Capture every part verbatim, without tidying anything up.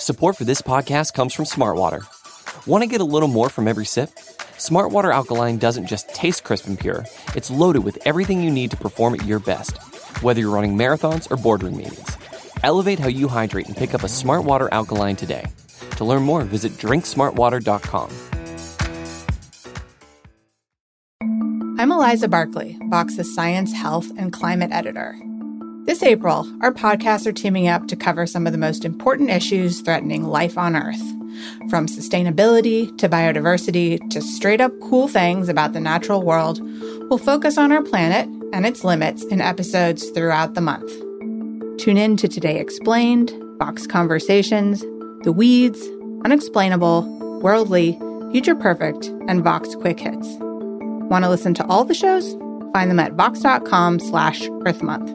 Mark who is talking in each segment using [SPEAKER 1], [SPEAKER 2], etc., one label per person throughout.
[SPEAKER 1] Support for this podcast comes from Smartwater. Want to get a little more from every sip? Smartwater Alkaline doesn't just taste crisp and pure, it's loaded with everything you need to perform at your best, whether you're running marathons or boardroom meetings. Elevate how you hydrate and pick up a Smartwater Alkaline today. To learn more, visit drink smart water dot com.
[SPEAKER 2] I'm Eliza Barkley, Vox's science, health, and climate editor. This April, our podcasts are teaming up to cover some of the most important issues threatening life on Earth. From sustainability to biodiversity to straight-up cool things about the natural world, we'll focus on our planet and its limits in episodes throughout the month. Tune in to Today Explained, Vox Conversations, The Weeds, Unexplainable, Worldly, Future Perfect, and Vox Quick Hits. Want to listen to all the shows? Find them at vox.com slash Earth Month.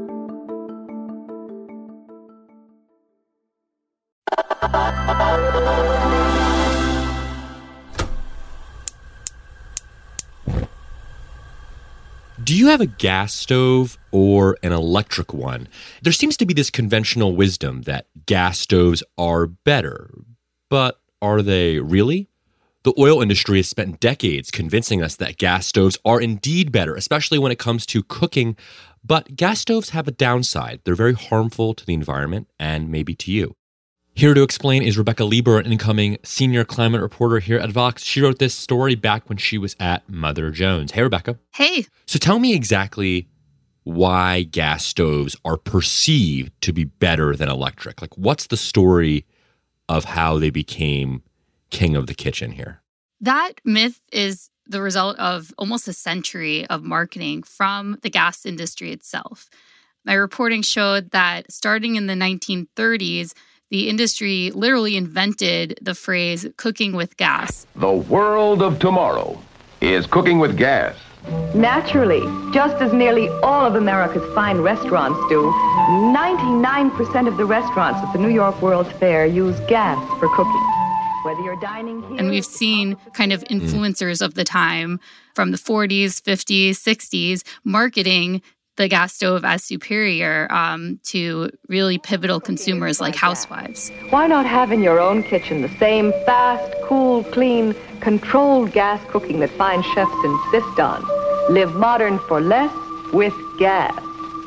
[SPEAKER 3] Do you have a gas stove or an electric one? There seems to be this conventional wisdom that gas stoves are better, but are they really? The oil industry has spent decades convincing us that gas stoves are indeed better, especially when it comes to cooking. But gas stoves have a downside. They're very harmful to the environment and maybe to you. Here to explain is Rebecca Lieber, an incoming senior climate reporter here at Vox. She wrote this story back when she was at Mother Jones. Hey, Rebecca.
[SPEAKER 4] Hey.
[SPEAKER 3] So tell me exactly why gas stoves are perceived to be better than electric. Like, what's the story of how they became king of the kitchen here?
[SPEAKER 4] That myth is the result of almost a century of marketing from the gas industry itself. My reporting showed that starting in the nineteen thirties, the industry literally invented the phrase cooking with gas.
[SPEAKER 5] The world of tomorrow is cooking with gas.
[SPEAKER 6] Naturally, just as nearly all of America's fine restaurants do, ninety-nine percent of the restaurants at the New York World's Fair use gas for cooking. Whether you're dining here...
[SPEAKER 4] And we've seen kind of influencers of the time from the forties, fifties, sixties marketing the gas stove as superior um, to really pivotal consumers like housewives.
[SPEAKER 6] Why not have in your own kitchen the same fast, cool, clean, controlled gas cooking that fine chefs insist on? Live modern for less with gas.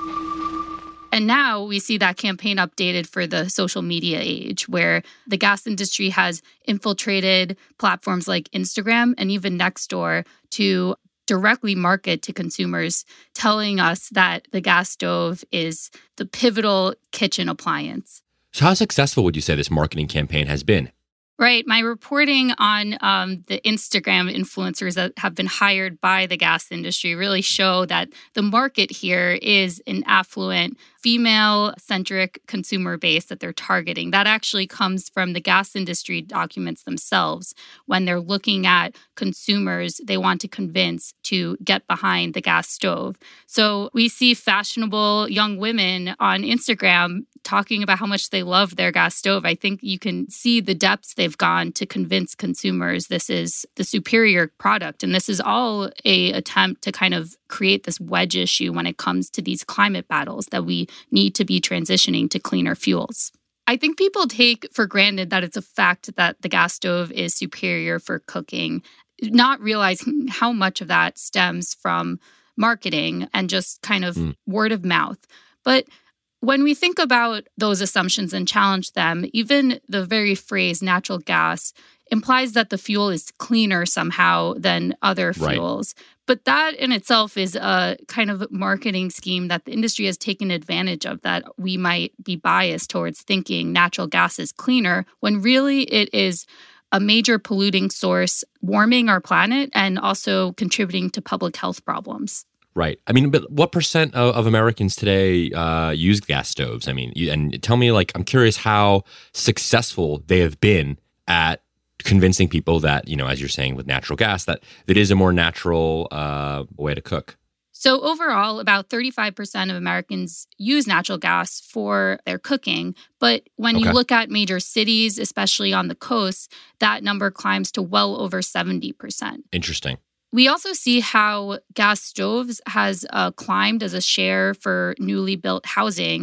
[SPEAKER 4] And now we see that campaign updated for the social media age, where the gas industry has infiltrated platforms like Instagram and even Nextdoor to directly market to consumers, telling us that the gas stove is the pivotal kitchen appliance.
[SPEAKER 3] So how successful would you say this marketing campaign has been?
[SPEAKER 4] Right. My reporting on um, the Instagram influencers that have been hired by the gas industry really show that the market here is an affluent, female-centric consumer base that they're targeting. That actually comes from the gas industry documents themselves. When they're looking at consumers, they want to convince to get behind the gas stove. So we see fashionable young women on Instagram talking about how much they love their gas stove. I think you can see the depths they've gone to convince consumers this is the superior product. And this is all a attempt to kind of create this wedge issue when it comes to these climate battles that we need to be transitioning to cleaner fuels. I think people take for granted that it's a fact that the gas stove is superior for cooking, not realizing how much of that stems from marketing and just kind of mm. word of mouth. But when we think about those assumptions and challenge them, even the very phrase natural gas implies that the fuel is cleaner somehow than other fuels. Right. But that in itself is a kind of marketing scheme that the industry has taken advantage of, that we might be biased towards thinking natural gas is cleaner, when really it is a major polluting source, warming our planet and also contributing to public health problems.
[SPEAKER 3] Right. I mean, but what percent of, of Americans today uh, use gas stoves? I mean, you, and tell me, like, I'm curious how successful they have been at convincing people that, you know, as you're saying with natural gas, that it is a more natural uh, way to cook.
[SPEAKER 4] So overall, about thirty-five percent of Americans use natural gas for their cooking. But when okay. you look at major cities, especially on the coast, that number climbs to well over seventy percent.
[SPEAKER 3] Interesting.
[SPEAKER 4] We also see how gas stoves has uh, climbed as a share for newly built housing.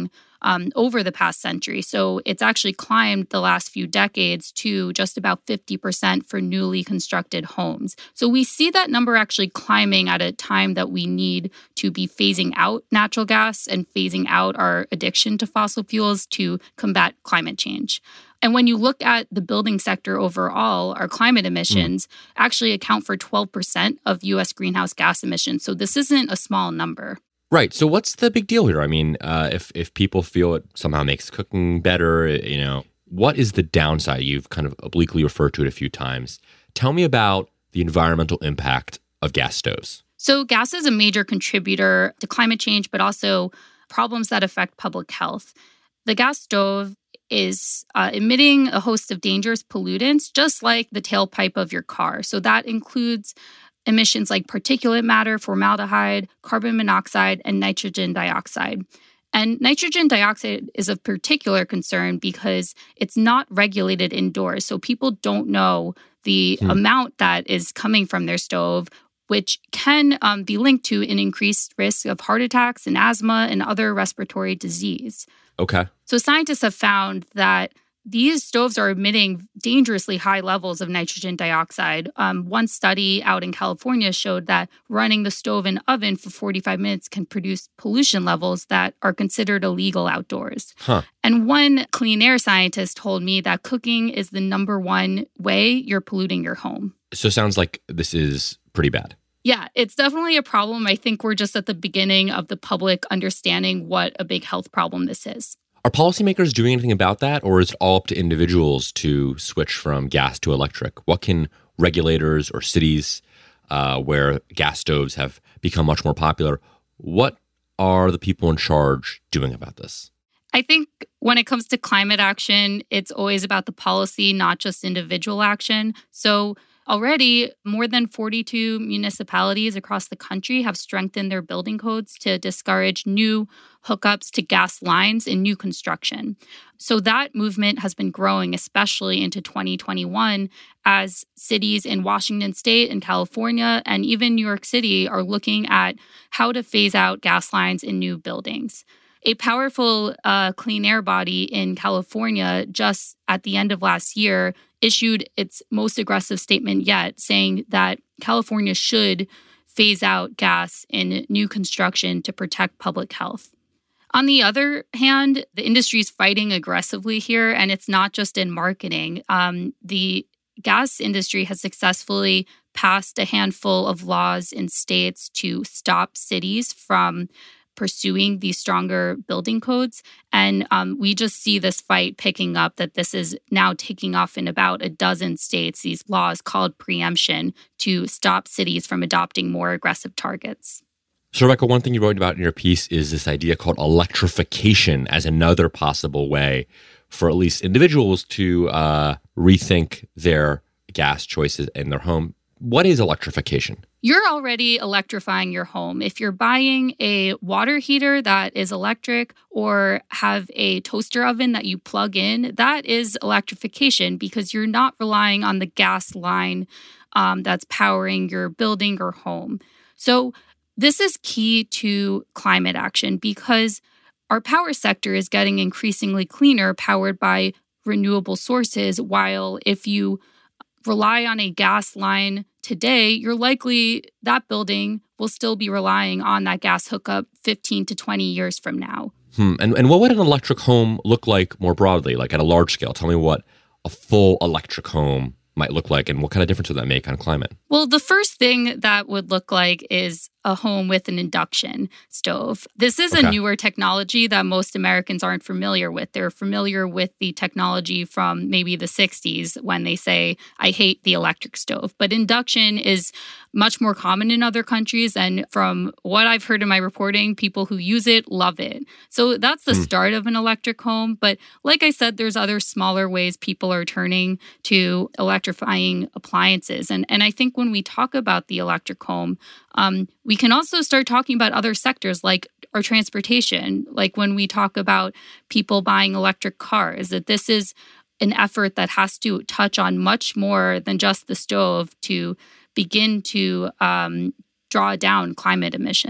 [SPEAKER 4] um, over the past century. So it's actually climbed the last few decades to just about fifty percent for newly constructed homes. So we see that number actually climbing at a time that we need to be phasing out natural gas and phasing out our addiction to fossil fuels to combat climate change. And when you look at the building sector overall, our climate emissions mm. actually account for twelve percent of U S greenhouse gas emissions. So this isn't a small number.
[SPEAKER 3] Right. So what's the big deal here? I mean, uh, if if people feel it somehow makes cooking better, you know, what is the downside? You've kind of obliquely referred to it a few times. Tell me about the environmental impact of gas stoves.
[SPEAKER 4] So gas is a major contributor to climate change, but also problems that affect public health. The gas stove is uh, emitting a host of dangerous pollutants, just like the tailpipe of your car. So that includes emissions like particulate matter, formaldehyde, carbon monoxide, and nitrogen dioxide. And nitrogen dioxide is of particular concern because it's not regulated indoors. So people don't know the hmm. amount that is coming from their stove, which can um, be linked to an increased risk of heart attacks and asthma and other respiratory disease.
[SPEAKER 3] Okay.
[SPEAKER 4] So scientists have found that these stoves are emitting dangerously high levels of nitrogen dioxide. Um, one study out in California showed that running the stove and oven for forty-five minutes can produce pollution levels that are considered illegal outdoors.
[SPEAKER 3] Huh.
[SPEAKER 4] And one clean air scientist told me that cooking is the number one way you're polluting your home.
[SPEAKER 3] So it sounds like this is pretty bad.
[SPEAKER 4] Yeah, it's definitely a problem. I think we're just at the beginning of the public understanding what a big health problem this is.
[SPEAKER 3] Are policymakers doing anything about that, or is it all up to individuals to switch from gas to electric? What can regulators or cities uh, where gas stoves have become much more popular, what are the people in charge doing about this?
[SPEAKER 4] I think when it comes to climate action, it's always about the policy, not just individual action. So already, more than forty-two municipalities across the country have strengthened their building codes to discourage new hookups to gas lines in new construction. So that movement has been growing, especially into twenty twenty-one, as cities in Washington State and California and even New York City are looking at how to phase out gas lines in new buildings. A powerful uh, clean air body in California just at the end of last year issued its most aggressive statement yet, saying that California should phase out gas in new construction to protect public health. On the other hand, the industry is fighting aggressively here, and it's not just in marketing. Um, the gas industry has successfully passed a handful of laws in states to stop cities from pursuing these stronger building codes. And um, we just see this fight picking up, that this is now taking off in about a dozen states, these laws called preemption, to stop cities from adopting more aggressive targets.
[SPEAKER 3] So, Rebecca, one thing you wrote about in your piece is this idea called electrification as another possible way for at least individuals to uh, rethink their gas choices in their home. What is electrification?
[SPEAKER 4] You're already electrifying your home. If you're buying a water heater that is electric or have a toaster oven that you plug in, that is electrification because you're not relying on the gas line um, that's powering your building or home. So this is key to climate action because our power sector is getting increasingly cleaner, powered by renewable sources, while if you rely on a gas line today, you're likely, that building will still be relying on that gas hookup fifteen to twenty years from now.
[SPEAKER 3] Hmm. And, and what would an electric home look like more broadly, like at a large scale? Tell me what a full electric home might look like and what kind of difference would that make on climate?
[SPEAKER 4] Well, the first thing that would look like is a home with an induction stove. This is okay. a newer technology that most Americans aren't familiar with. They're familiar with the technology from maybe the sixties when they say, I hate the electric stove. But induction is much more common in other countries. And from what I've heard in my reporting, people who use it love it. So that's the hmm. start of an electric home. But like I said, there's other smaller ways people are turning to electrifying appliances. And, and I think when we talk about the electric home, um, we can also start talking about other sectors like our transportation, like when we talk about people buying electric cars, that this is an effort that has to touch on much more than just the stove to begin to um, draw down climate emissions.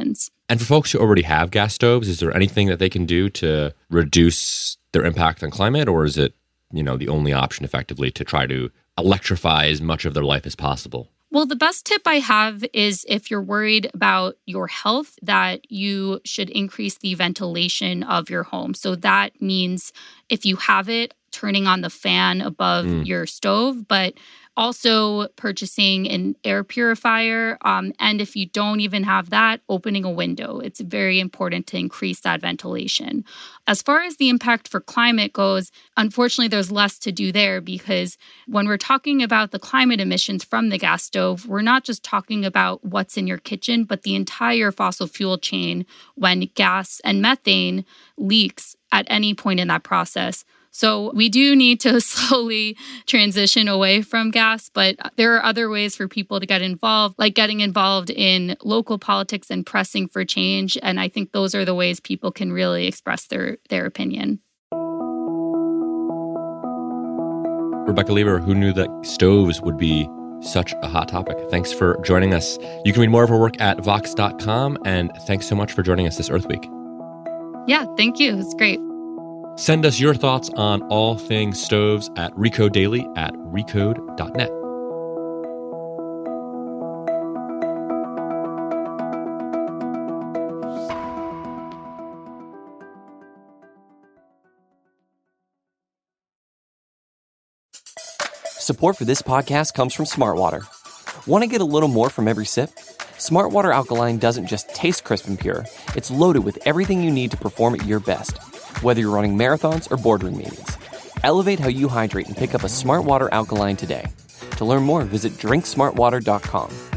[SPEAKER 3] And for folks who already have gas stoves, is there anything that they can do to reduce their impact on climate, or is it, you know, the only option effectively to try to electrify as much of their life as possible?
[SPEAKER 4] Well, the best tip I have is if you're worried about your health, that you should increase the ventilation of your home. So that means if you have it, turning on the fan above mm. your stove, but also purchasing an air purifier. Um, and if you don't even have that, opening a window. It's very important to increase that ventilation. As far as the impact for climate goes, unfortunately, there's less to do there because when we're talking about the climate emissions from the gas stove, we're not just talking about what's in your kitchen, but the entire fossil fuel chain when gas and methane leaks at any point in that process. So we do need to slowly transition away from gas, but there are other ways for people to get involved, like getting involved in local politics and pressing for change. And I think those are the ways people can really express their, their opinion.
[SPEAKER 3] Rebecca Leber, who knew that stoves would be such a hot topic? Thanks for joining us. You can read more of her work at vox dot com, and thanks so much for joining us this Earth Week.
[SPEAKER 4] Yeah, thank you. It's great.
[SPEAKER 3] Send us your thoughts on all things stoves at Recode Daily at recode dot net.
[SPEAKER 1] Support for this podcast comes from Smartwater. Want to get a little more from every sip? Smartwater Alkaline doesn't just taste crisp and pure, it's loaded with everything you need to perform at your best. Whether you're running marathons or boardroom meetings, elevate how you hydrate and pick up a Smartwater Alkaline today. To learn more, visit drink smart water dot com.